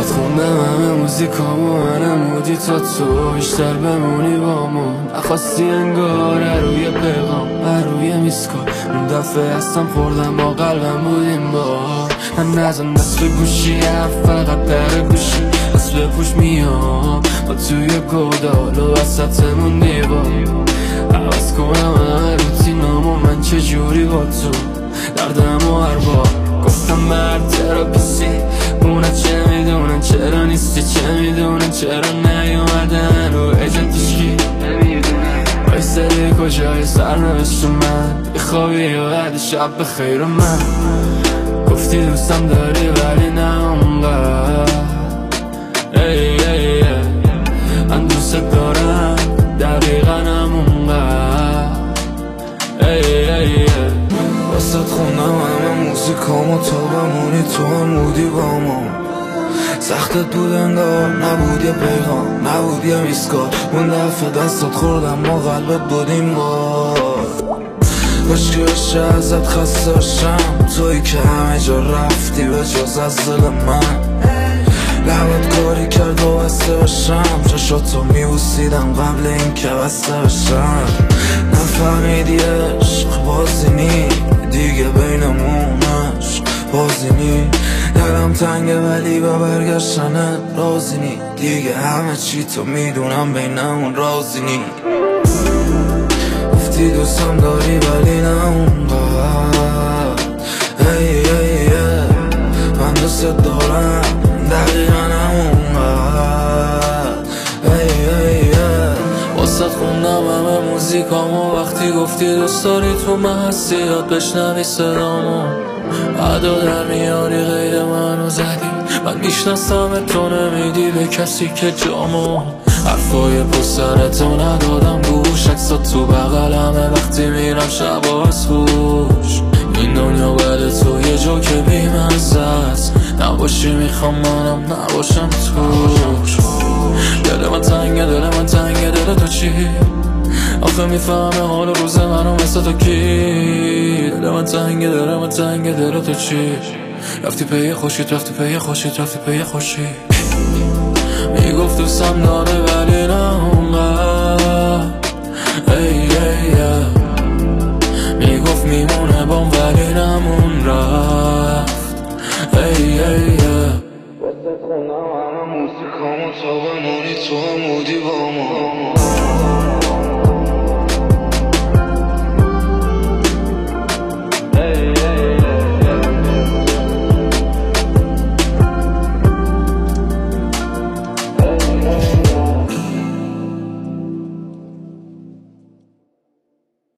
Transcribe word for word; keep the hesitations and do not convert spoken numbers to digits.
واسات خوندم همه موزیکامو نمودی تا تو بیشتر بمونی با من. نخواستی انگار روی پیغام روی میسکار اون دفعه هستم خوردم با قلبم بودیم با من. نزن دست به گوشی فقط در گوشی دست به پوش میام با توی گودال و وسطمون دیوار. عوض کنم همه روتینامو من چجوری با تو دردم و هر بار گفتم مرد تراپیسی اونا چه میدونن چرا نیستی چه میدونن چرا نیومدن و اجت تشکی نمیدونن بایستدی کجای سرنوشت من بخوابی و بعد شب بخیر من گفتی دوستم داری ولی نه اونقدر. ای ای ای من دوست دارم دقیقا همونقدر. ای ای ای واسات خوندم همه موزیکامو تا بمونی تو هم بودی با ما. سختت بود انگار نبود یه پیغام نبود یه میسکار اون دفعه دستت خوردم ما قلبت بودیم با باش که بشه ازت خسته باشم توی که همه جا رفتی به جز از دل من. لبت کاری کرد و بسته باشم چشاتو میبوسیدم قبل این که بسته باشم. نفهمیدی عشق بازی نی دیگه بینمون عشق بازی نی. دلم تنگه ولی با برگشتنت رازی نی دیگه همه چی تو میدونم بینمون رازی نی. گفتی دوستم داری ولی نه اونقدر. ای ای ای من دوست دارم دقیقا همونقدر. ای ای ای واسات خوندم همه موزیکامو وقتی گفتی دوست داری تو من هستی یاد بشنوی صدامو ادا در میاری غیر منو زدی من میشناسم تو نمیدی به کسی که جامو حرفای پسرتو ندادم گوش عکسات تو بغلمه وقتی میرم شب از خوش. این دنیا بعد تو یه جا که بیمزه است نباشی میخوام منم نباشم توش. دل من تنگه دل من تنگه دل تو چی آخه میفهمه حال روز منو مثل تو کی. دل من تنگه دل من تنگه دل تو چی رفتی پی خوشید رفتی پی خوشید رفتی پی خوشید. میگفت دوستم داره ولی نه اونقدر. ای ای ای میگفت میمونه بام ولی نمون رفت. ای ای ای واسه خونم همه موزیکامو تا بمونی تو هم بودی با ما.